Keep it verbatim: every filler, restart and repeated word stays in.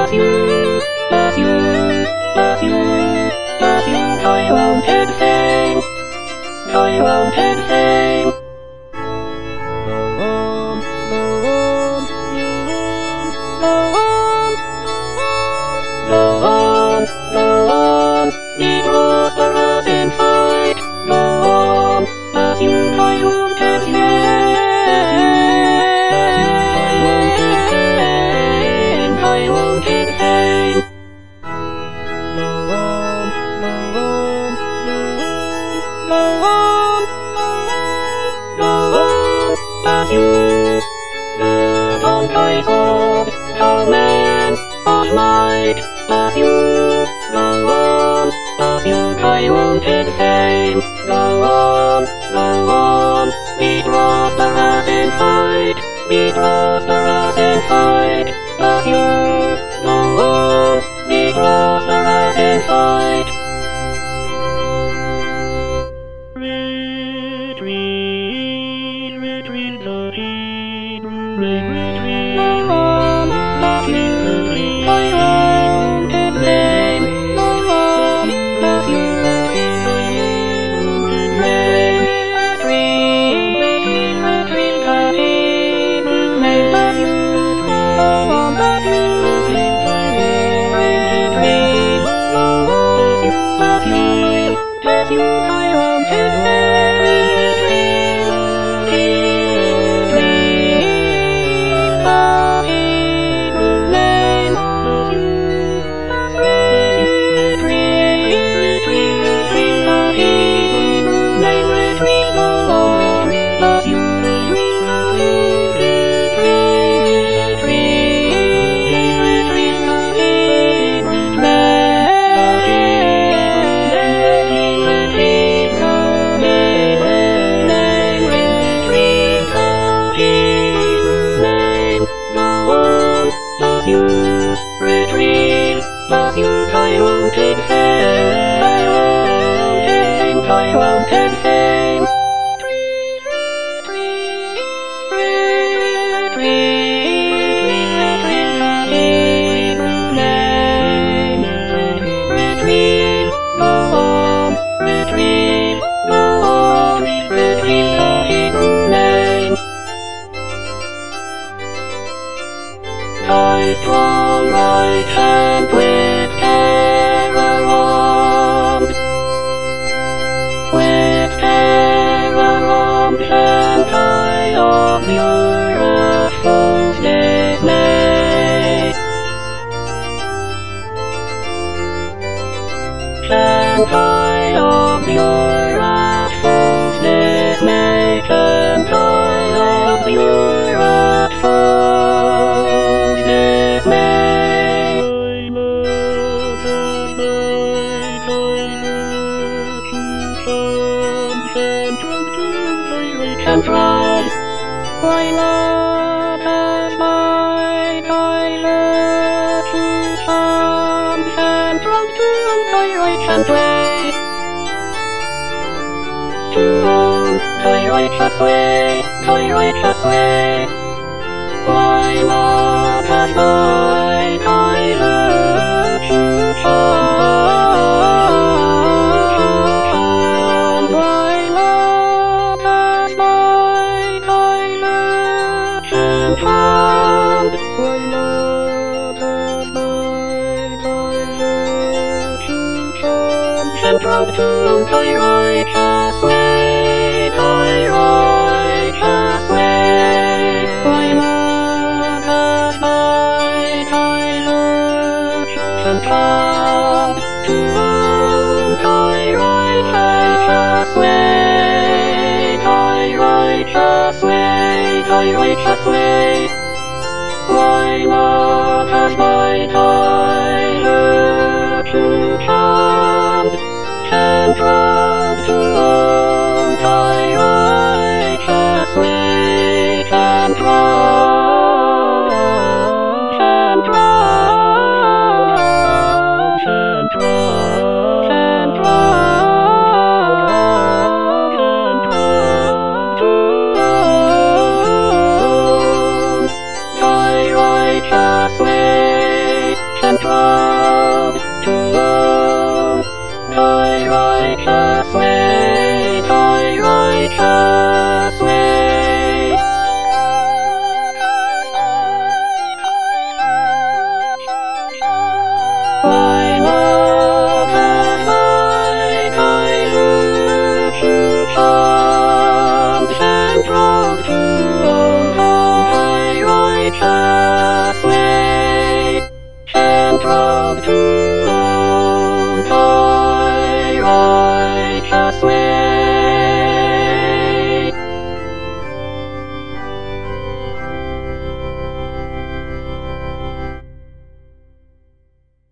you, bless you, bless you, bless you, Tyrone Ted Fame, Tyrone Ted Fame. Go on, go on, be prosperous in fight. Go on, bless you, Tyrone Ted Fame, Tyrone Ted Fame. Go on, go on, go on, go on, bless you. Good on Tyson, Tallman, on might, bless you. Go on, bless you, Tyrone Ted Fame. Go on, go on, be prosperous in fight, be prosperous in fight, bless you. Go on, be prosperous in fight. Retreat, retreat, retreat, retreat, go on, bless you, Tyrone Ted Fame. Go on, bless you, Tyrone Ted Fame. Retreat, retreat, retreat, retreat, bless you. Go on, bless you, retreat, retreat, go on, bless you, bless you, Tyrone Ted Fame. Retreat, bless you, Tyrone Ted Fame, Tyrone Ted Fame. Retreat, retreat, retreat, retreat, go on, retreat, go on, retreat, name. Thy strong right hand with terror armed, with terror armed, and I of your foes dismay, and I of your foes dismay, and I of your foes dismay. And try, why not as my toilet to chance and drunk to thy righteous way, to own thy righteous way, thy righteous way. Why not as my toilet to chance, why not as my toilet to chance, why not as my toilet to chance, and drunk to thy righteous way, thy righteous way. Why not as my toilet and come to thy righteous way, thy righteous way, thy righteous way. Why not as my toilet to come and come to thy righteous way, and come, and come, and come, and come, thy righteous way. Trump to go. Thy righteous way, thy righteous way. I love and light, I look to Trump and Trump to go. Thy righteous way, and Trump to go. Thy righteous way.